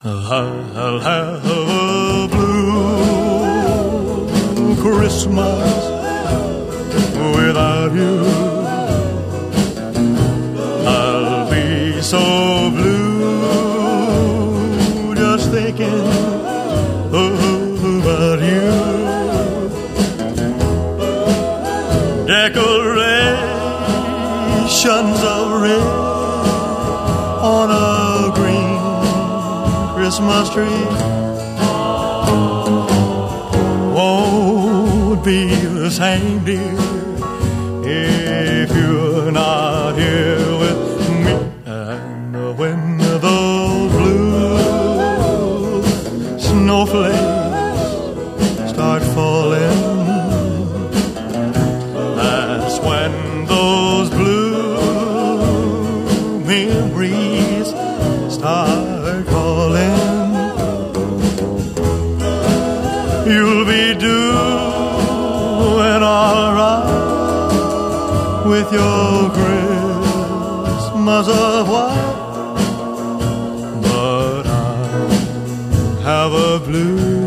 I'll have a blue Christmas without you. I'll be so blue just thinking about you. Decorations of red on a green Christmas tree won't be the same, dear, if you're not here with me. And when those blue snowflakes start falling, that's when those blue memories start calling. You'll be doing all right with your Christmas of white, but I have a blue